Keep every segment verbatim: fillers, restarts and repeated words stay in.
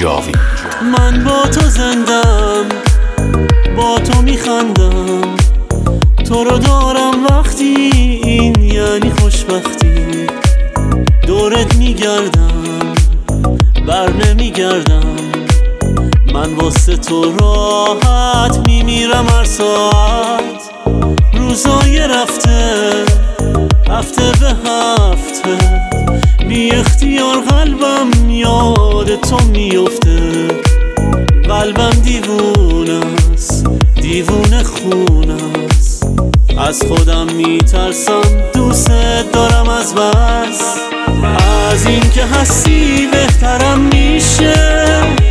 جاوید. من با تو زندم، با تو میخندم، تو رو دارم وقتی این یعنی خوشبختی. دورت میگردم بر نمیگردم، من واسه تو راحت میمیرم هر ساعت. روزای رفته هفته به هفته، بی اختیار قلبم یاد تو میفته. قلبم دیوونه است، دیوونه خونه است، از خودم میترسم، دوست دارم از بس. از این که هستی بهترم میشه،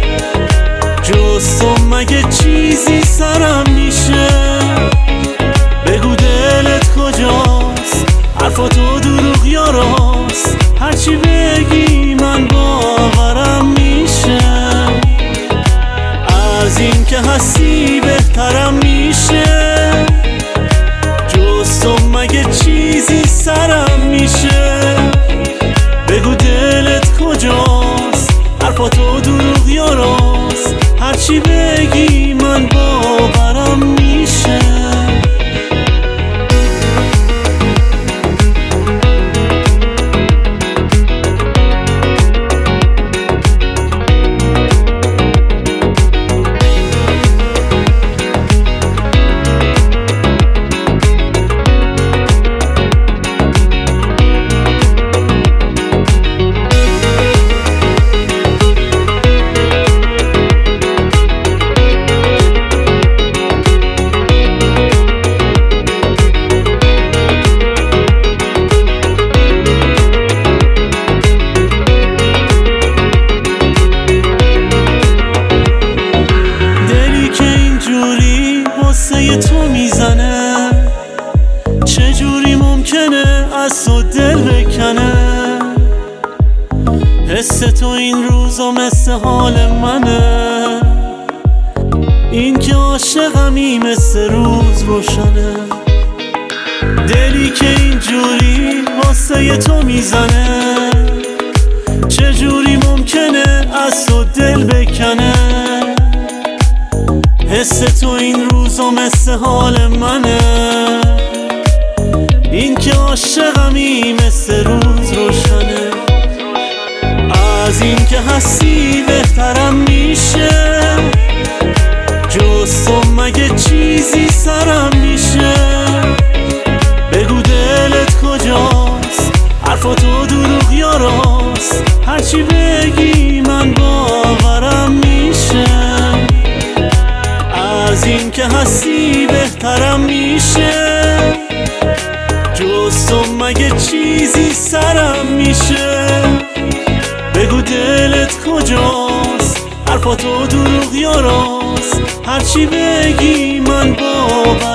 جز تو مگه چیزی سرم میشه. بگو دلت کجاست، حرفاتو دروغ یا راست، هرچی بگی من باورم میشه. از این که هستی بهترم میشه، جز تو مگه چیزی سرم میشه. بگو دلت کجاست، حرفاتو دروغ یا راست، هرچی بگی من باورم میشه. تو میزنه، چجوری ممکنه از تو دل بکنه. حس تو این روزا مثل حال منه، این که عاشقمی مثل روز روشنه. دلی که اینجوری واسه تو میزنه، چجوری ممکنه از تو دل بکنه. حس تو این روزا مثل حال منه، این که عاشقمی مثل روز روشنه. از این که هستی بهترم میشه، جز تو مگه چیزی سرم میشه. بگو دلت کجاست، حرفاتو دروغ یا راست، هرچی بگی من باورم میشه. از این که هستی بهترم میشه، جز تو مگه چیزی سرم میشه. بگو دلت کجاست، حرفاتو دروغ یا راست، هرچی بگی من باورم